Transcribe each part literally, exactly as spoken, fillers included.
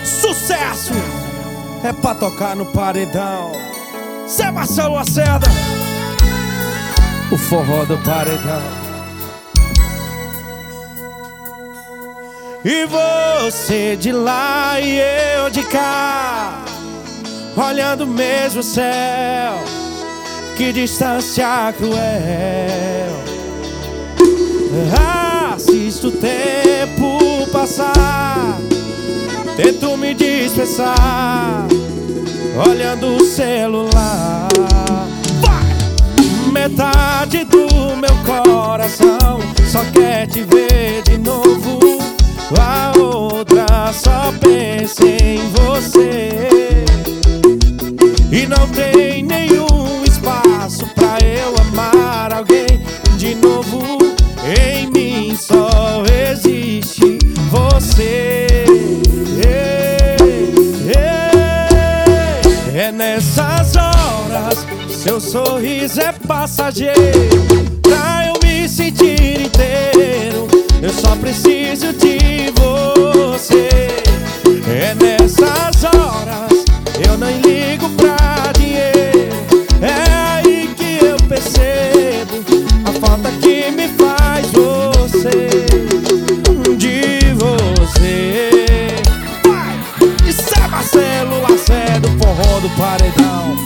Sucesso é pra tocar no paredão. Zé Marcelo Lacerda, o forró do paredão. E você de lá e eu de cá, olhando o mesmo céu, que distância cruel. Assisto o tempo passar, tento me dispersar, olhando o celular. Metade do meu coração só quer te ver de novo, a outra só pensa em você. E não tem nenhum espaço pra eu amar alguém de novo. Em mim só existe você. É nessas horas seu sorriso é passageiro. Pra eu me sentir inteiro, eu só preciso de você. É nessas horas eu nem ligo pra dinheiro. É aí que eu percebo a falta que me faz você, de você. Vai! Isso é Marcelo Lacerda, o forró do paredão.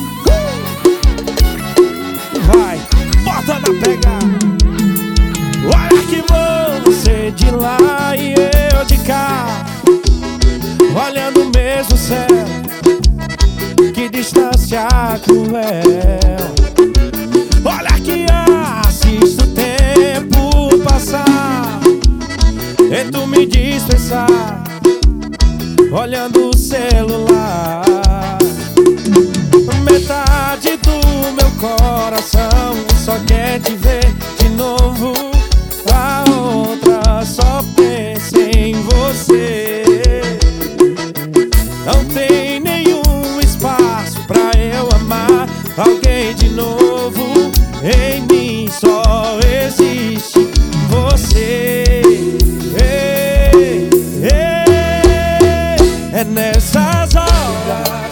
Vai, bota na pegada. Olha que você de lá e eu de cá, olhando o mesmo céu, que distância cruel. Olha que assisto o tempo passar, tento me dispersar, olhando o celular. Metade do meu coração só quer te ver de novo, a outra só pensa em você. Não tem nenhum espaço pra eu amar alguém de novo. Em mim só existe você. Ei, ei, é nessas horas,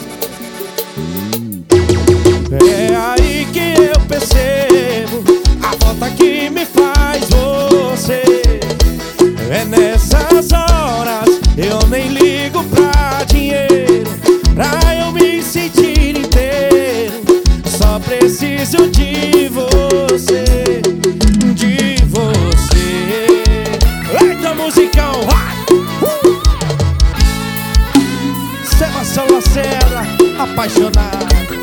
é aí que eu percebo a falta que me faz você. É nessas horas eu nem ligo pra dinheiro, pra eu me sentir inteiro. Só preciso de você, de você. Eita, musicão, vai! Uh! Zé Marcelo Lacerda, apaixonado.